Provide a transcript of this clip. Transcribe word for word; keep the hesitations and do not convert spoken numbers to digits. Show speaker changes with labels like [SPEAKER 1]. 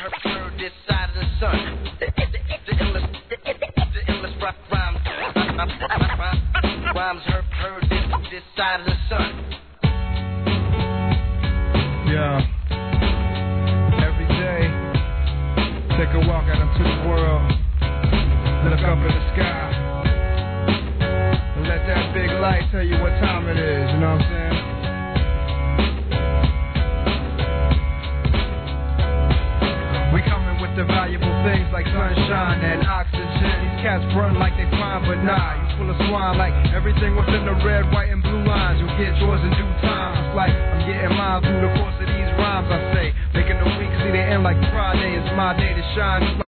[SPEAKER 1] heard, heard this side of the sun. The, the, the illest, the, the illest rhymes, rhymes heard, heard this, this side of the sun.
[SPEAKER 2] Yeah. Every day, take a walk out into the world. Look up in the sky. And let that big light tell you what time it is, you know what I'm saying? We coming with the valuable things like sunshine and oxygen. These cats burn like they fine, but nah, you full of swine like everything within the red, white, and blue lines. You'll get yours in due time. It's like I'm getting mine through the course of these rhymes I say. Making the week see the end like Friday. It's my day to shine.